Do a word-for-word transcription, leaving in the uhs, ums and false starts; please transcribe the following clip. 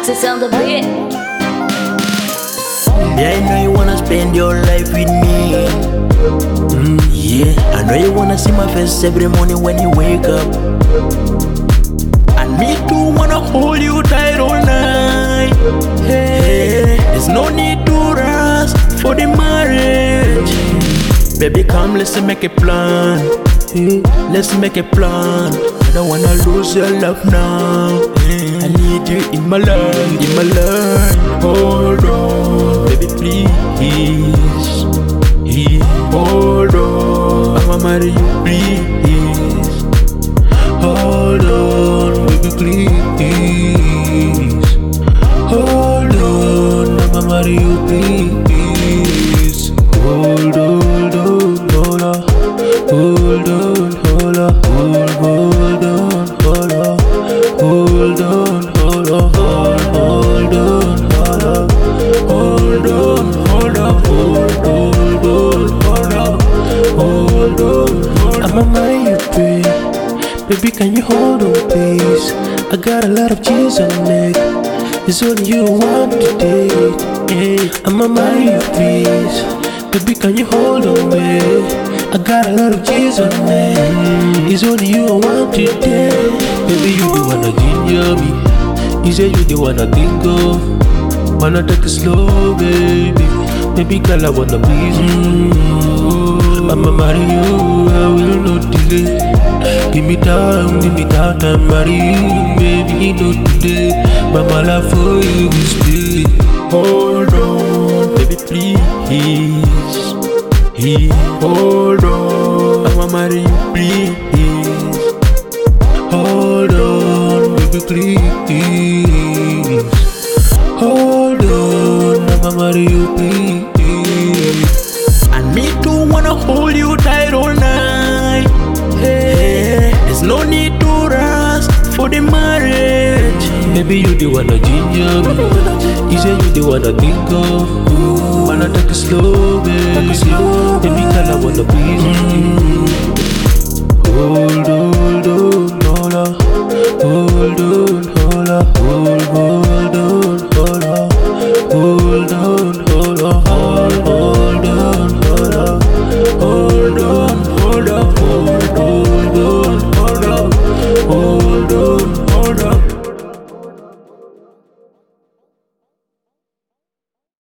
Access on the beat. Yeah, I know you wanna spend your life with me. Mm, yeah, I know you wanna see my face every morning when you wake up. And me too wanna hold you tight all night. Hey, there's no need to rush for the marriage. Baby, come, let's make a plan. Hey, let's make a plan. I don't wanna lose your love now. Hey, I need you in my life, in my life. Hold on, baby, please. Hey, hold on, I'ma marry you, please. Hold on, baby, please. Hold on, I'ma marry you, please. Hold on, hold on, hold on, hold on, hold on, hold on, hold on, hold on, hold on, hold on, hold on, hold on, hold on, hold on, hold on. I'ma marry you, babe. Baby, can you hold on, please? I got a lot of cheese on my neck. It's only you want today. Hey, I'ma marry you, please. Baby, can you hold on, babe? I got a lot of cheese on me. It's only you I want today. Baby, you the one that ginger me. You say you the one I think of. Wanna take it slow, baby. Baby, girl, I wanna please you. I'ma marry you, I will not delay. Give me time, give me time, time, marry you, baby, not today. But my love for you is stay. Hold on, baby, please. Hey, hold on, I'ma marry you, please. Hold on, baby, please. Hold on, I'ma marry you, please. And me too wanna hold you tight all night. Hey, there's no need to rush for the marriage. Baby, you the one that ginger me. You say you the one I think of. Wanna take it slow, baby. Baby, girl, I wanna please you. Hold on.